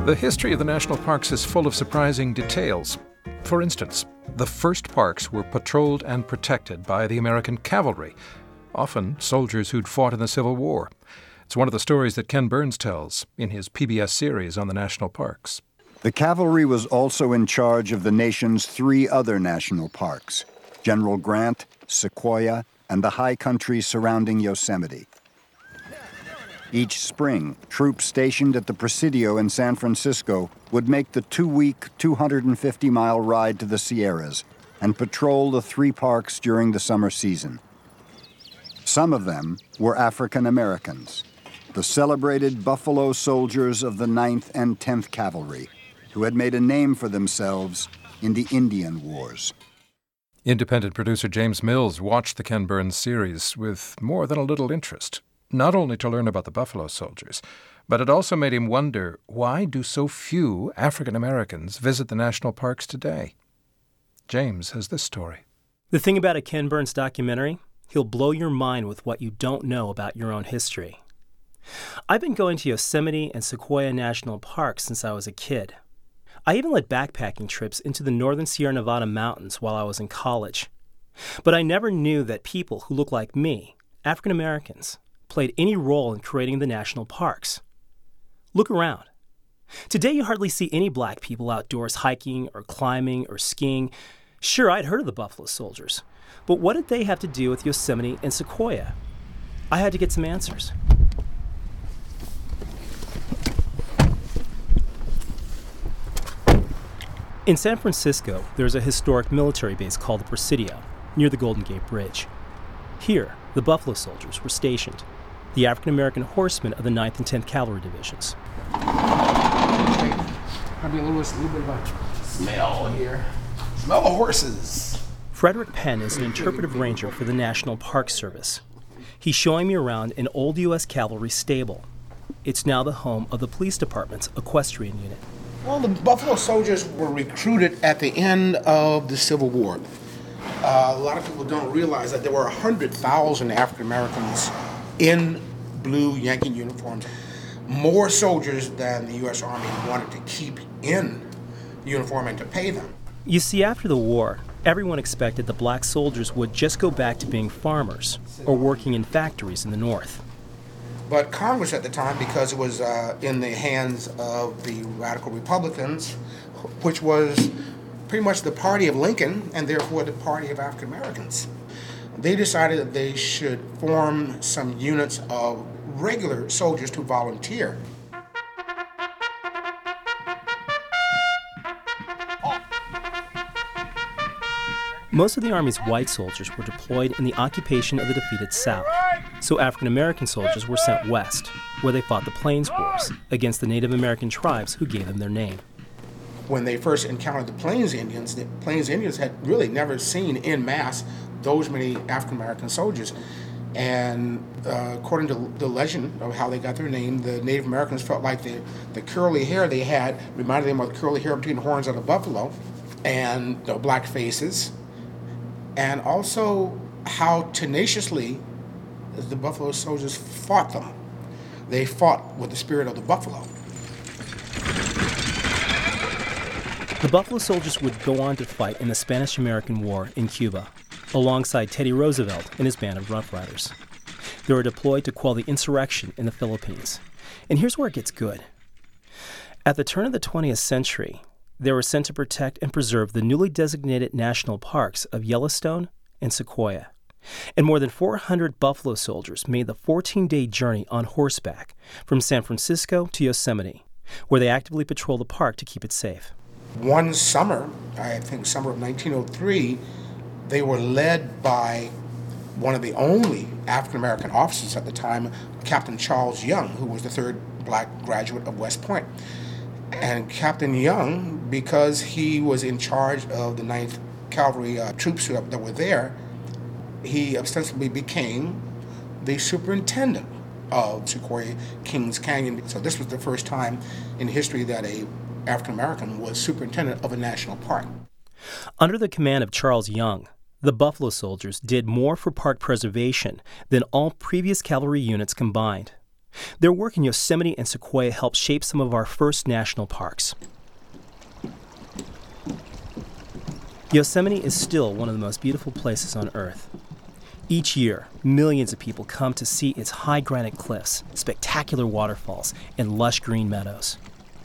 The history of the national parks is full of surprising details. For instance, the first parks were patrolled and protected by the American cavalry, often soldiers who'd fought in the Civil War. It's one of the stories that Ken Burns tells in his PBS series on the national parks. The cavalry was also in charge of the nation's 3 other national parks: General Grant, Sequoia, and the high country surrounding Yosemite. Each spring, troops stationed at the Presidio in San Francisco would make the 2-week, 250-mile ride to the Sierras and patrol the 3 parks during the summer season. Some of them were African Americans, the celebrated Buffalo Soldiers of the 9th and 10th Cavalry, who had made a name for themselves in the Indian Wars. Independent producer James Mills watched the Ken Burns series with more than a little interest, not only to learn about the Buffalo Soldiers, but it also made him wonder, why do so few African Americans visit the national parks today? James has this story. The thing about a Ken Burns documentary, he'll blow your mind with what you don't know about your own history. I've been going to Yosemite and Sequoia National Parks since I was a kid. I even led backpacking trips into the northern Sierra Nevada mountains while I was in college. But I never knew that people who look like me, African Americans, played any role in creating the national parks. Look around. Today you hardly see any black people outdoors hiking or climbing or skiing. Sure, I'd heard of the Buffalo Soldiers, but what did they have to do with Yosemite and Sequoia? I had to get some answers. In San Francisco, there's a historic military base called the Presidio, near the Golden Gate Bridge. Here, the Buffalo Soldiers were stationed, the African-American horsemen of the 9th and 10th Cavalry Divisions. Probably a little bit of a smell here. Smell the horses. Frederick Penn is an interpretive ranger for the National Park Service. He's showing me around an old U.S. cavalry stable. It's now the home of the police department's equestrian unit. Well, the Buffalo Soldiers were recruited at the end of the Civil War. A lot of people don't realize that there were 100,000 African Americans in blue Yankee uniforms. More soldiers than the U.S. Army wanted to keep in uniform and to pay them. You see, after the war, everyone expected the black soldiers would just go back to being farmers or working in factories in the North. But Congress at the time, because it was in the hands of the radical Republicans, which was pretty much the party of Lincoln and therefore the party of African Americans, they decided that they should form some units of regular soldiers to volunteer. Most of the Army's white soldiers were deployed in the occupation of the defeated South, so African American soldiers were sent west, where they fought the Plains Wars against the Native American tribes who gave them their name. When they first encountered the Plains Indians had really never seen en masse those many African American soldiers. And according to the legend of how they got their name, the Native Americans felt like the curly hair they had reminded them of the curly hair between the horns of the buffalo, and the black faces, and also how tenaciously the Buffalo Soldiers fought them. They fought with the spirit of the buffalo. The Buffalo Soldiers would go on to fight in the Spanish-American War in Cuba, alongside Teddy Roosevelt and his band of Rough Riders. They were deployed to quell the insurrection in the Philippines. And here's where it gets good. At the turn of the 20th century, they were sent to protect and preserve the newly designated national parks of Yellowstone and Sequoia. And more than 400 Buffalo Soldiers made the 14-day journey on horseback from San Francisco to Yosemite, where they actively patrol the park to keep it safe. One summer, I think summer of 1903, they were led by one of the only African-American officers at the time, Captain Charles Young, who was the third black graduate of West Point. And Captain Young, because he was in charge of the 9th Cavalry troops that were there, he ostensibly became the superintendent of Sequoia Kings Canyon. So this was the first time in history that a African-American was superintendent of a national park. Under the command of Charles Young, the Buffalo Soldiers did more for park preservation than all previous cavalry units combined. Their work in Yosemite and Sequoia helped shape some of our first national parks. Yosemite is still one of the most beautiful places on Earth. Each year, millions of people come to see its high granite cliffs, spectacular waterfalls, and lush green meadows.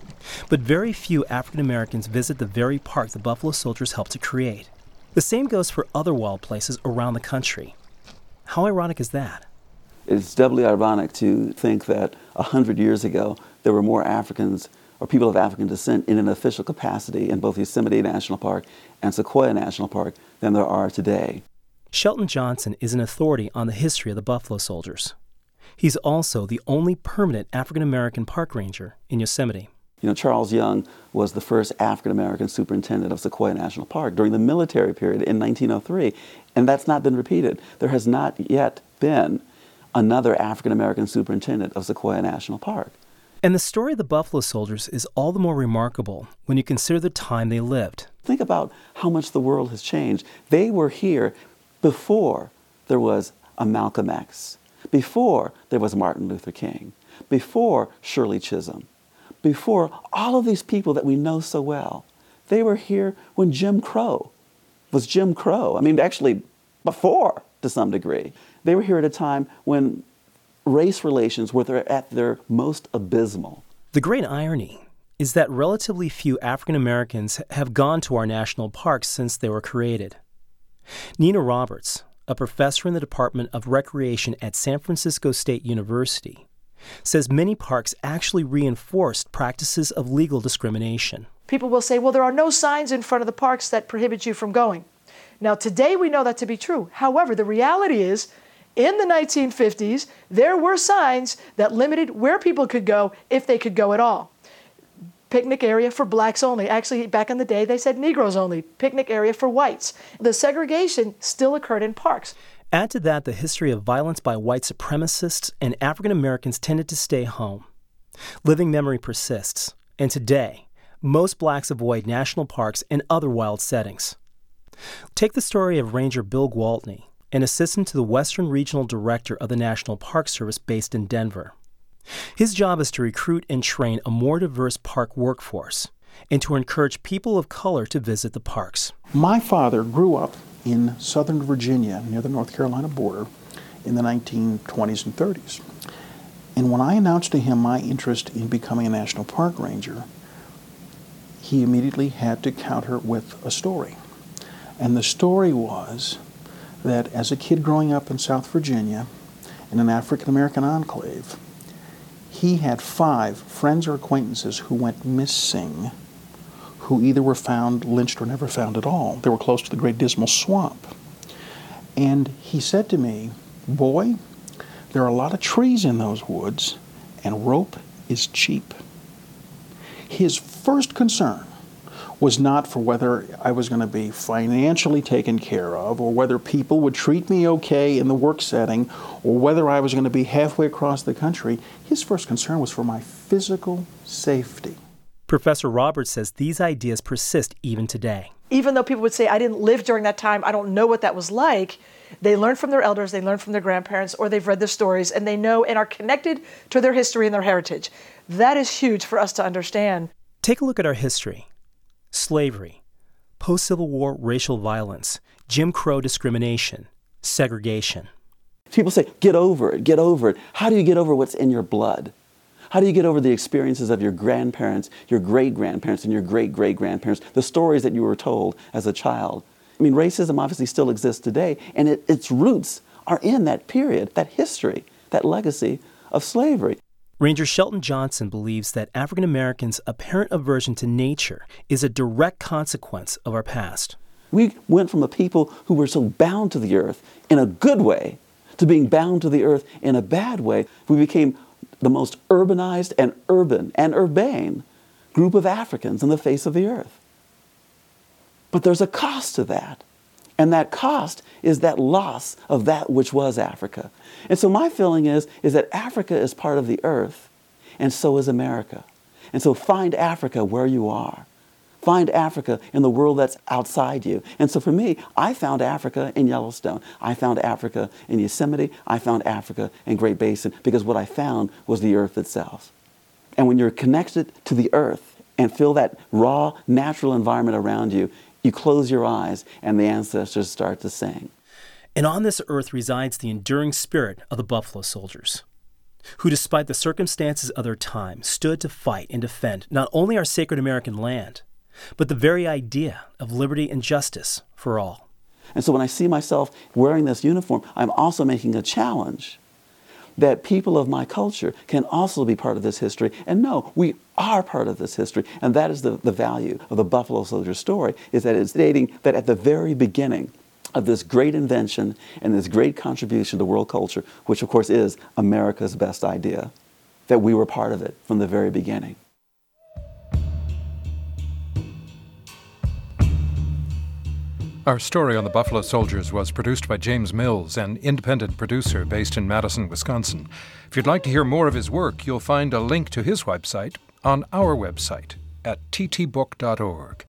But very few African Americans visit the very park the Buffalo Soldiers helped to create. The same goes for other wild places around the country. How ironic is that? It's doubly ironic to think that 100 years ago, there were more Africans or people of African descent in an official capacity in both Yosemite National Park and Sequoia National Park than there are today. Shelton Johnson is an authority on the history of the Buffalo Soldiers. He's also the only permanent African American park ranger in Yosemite. You know, Charles Young was the first African American superintendent of Sequoia National Park during the military period in 1903, and that's not been repeated. There has not yet been another African American superintendent of Sequoia National Park. And the story of the Buffalo Soldiers is all the more remarkable when you consider the time they lived. Think about how much the world has changed. They were here before there was a Malcolm X, before there was Martin Luther King, before Shirley Chisholm, before all of these people that we know so well. They were here when Jim Crow was Jim Crow. I mean, actually before, to some degree. They were here at a time when race relations were at their most abysmal. The great irony is that relatively few African Americans have gone to our national parks since they were created. Nina Roberts, a professor in the Department of Recreation at San Francisco State University, says many parks actually reinforced practices of legal discrimination. People will say, well, there are no signs in front of the parks that prohibit you from going. Now, today we know that to be true. However, the reality is, in the 1950s, there were signs that limited where people could go, if they could go at all. Picnic area for blacks only. Actually, back in the day, they said Negroes only. Picnic area for whites. The segregation still occurred in parks. Add to that the history of violence by white supremacists, and African Americans tended to stay home. Living memory persists, and today, most blacks avoid national parks and other wild settings. Take the story of Ranger Bill Gwaltney, an assistant to the Western Regional Director of the National Park Service based in Denver. His job is to recruit and train a more diverse park workforce and to encourage people of color to visit the parks. My father grew up in southern Virginia near the North Carolina border in the 1920s and 30s. And when I announced to him my interest in becoming a national park ranger, he immediately had to counter with a story. And the story was that as a kid growing up in South Virginia in an African-American enclave, he had 5 friends or acquaintances who went missing, who either were found lynched or never found at all. They were close to the Great Dismal Swamp. And he said to me, boy, there are a lot of trees in those woods, and rope is cheap. His first concern was not for whether I was going to be financially taken care of, or whether people would treat me okay in the work setting, or whether I was going to be halfway across the country. His first concern was for my physical safety. Professor Roberts says these ideas persist even today. Even though people would say, I didn't live during that time, I don't know what that was like, they learn from their elders, they learn from their grandparents, or they've read the stories, and they know and are connected to their history and their heritage. That is huge for us to understand. Take a look at our history. Slavery, post-Civil War racial violence, Jim Crow discrimination, segregation. People say, get over it, get over it. How do you get over what's in your blood? How do you get over the experiences of your grandparents, your great-grandparents, and your great-great-grandparents, the stories that you were told as a child? I mean, racism obviously still exists today, and its roots are in that period, that history, that legacy of slavery. Ranger Shelton Johnson believes that African Americans' apparent aversion to nature is a direct consequence of our past. We went from a people who were so bound to the earth in a good way to being bound to the earth in a bad way. We became the most urbanized and urban and urbane group of Africans on the face of the earth. But there's a cost to that. And that cost is that loss of that which was Africa. And so my feeling is that Africa is part of the earth, and so is America. And so find Africa where you are. Find Africa in the world that's outside you. And so for me, I found Africa in Yellowstone. I found Africa in Yosemite. I found Africa in Great Basin, because what I found was the earth itself. And when you're connected to the earth and feel that raw, natural environment around you, you close your eyes and the ancestors start to sing. And on this earth resides the enduring spirit of the Buffalo Soldiers, who, despite the circumstances of their time, stood to fight and defend not only our sacred American land, but the very idea of liberty and justice for all. And so when I see myself wearing this uniform, I'm also making a challenge that people of my culture can also be part of this history. And no, we are part of this history. And that is the value of the Buffalo Soldier story, is that it's stating that at the very beginning of this great invention and this great contribution to world culture, which of course is America's best idea, that we were part of it from the very beginning. Our story on the Buffalo Soldiers was produced by James Mills, an independent producer based in Madison, Wisconsin. If you'd like to hear more of his work, you'll find a link to his website on our website at ttbook.org.